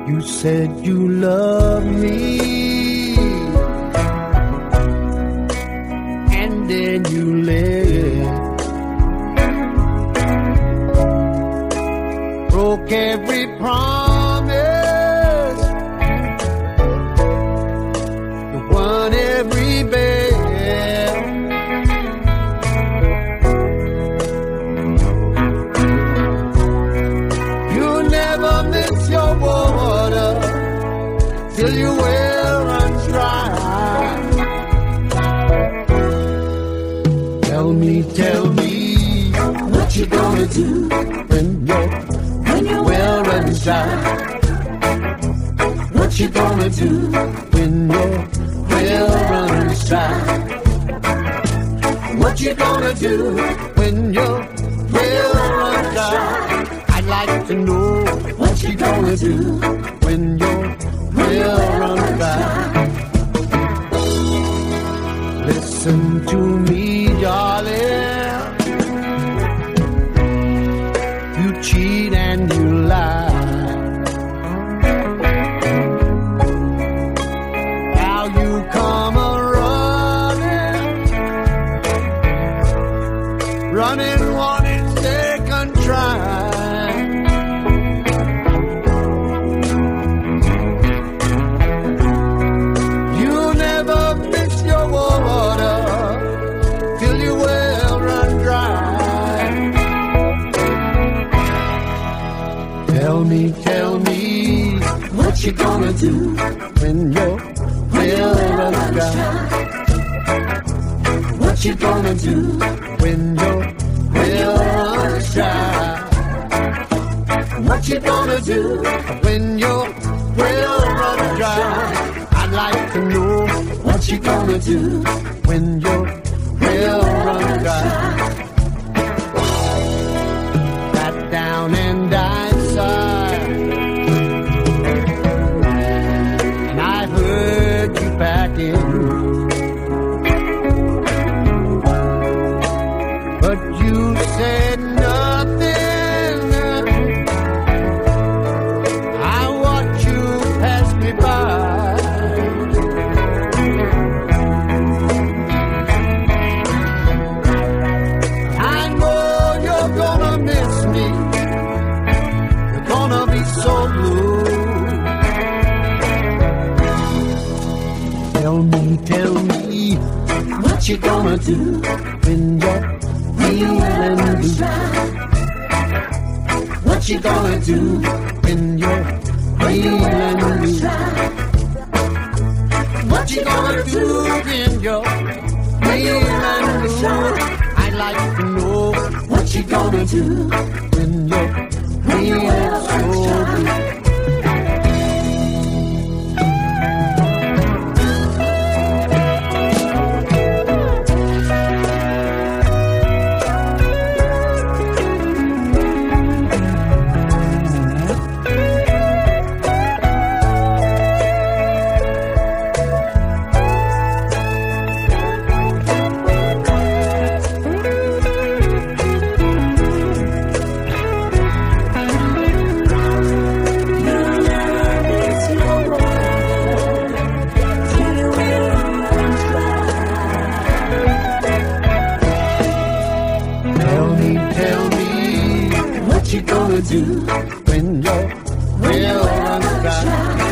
You said you love me, and then you left. Broke every promise, you won every bet. Your water till your well runs dry. Tell me, what you gonna do when your well runs dry? What you gonna do when your well runs dry? What you gonna do when your well runs dry? I'd like to know what you gonna do when your well runs dry. Listen to me, darling. You cheat and you lie. Now you come running, wanting second try. Tell me, what you gonna do when your well runs dry? What you gonna do when your well runs dry? What you gonna do when your well runs dry? I'd like to know what you gonna do when your well runs dry. Sat down and died. And I heard you packing, but you said nothing. I watched you pass me by. I know you're gonna miss me. Gonna be so blue. Tell me, what you gonna do when you're feeling blue? What you gonna do when you're feeling blue? What you gonna do when you're feeling blue? I'd like to know what you gonna do when you're feeling so blue. What you gonna do when your well runs dry?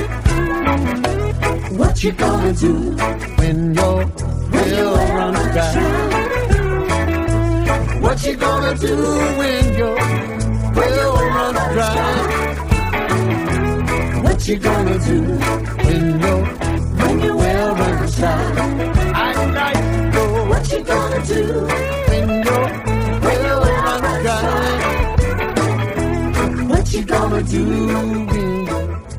What you gonna do when your well runs dry? What you gonna do when your well runs dry? What you gonna do when your well runs dry? I'd like to know what you gonna do when your well runs dry. What you gonna do when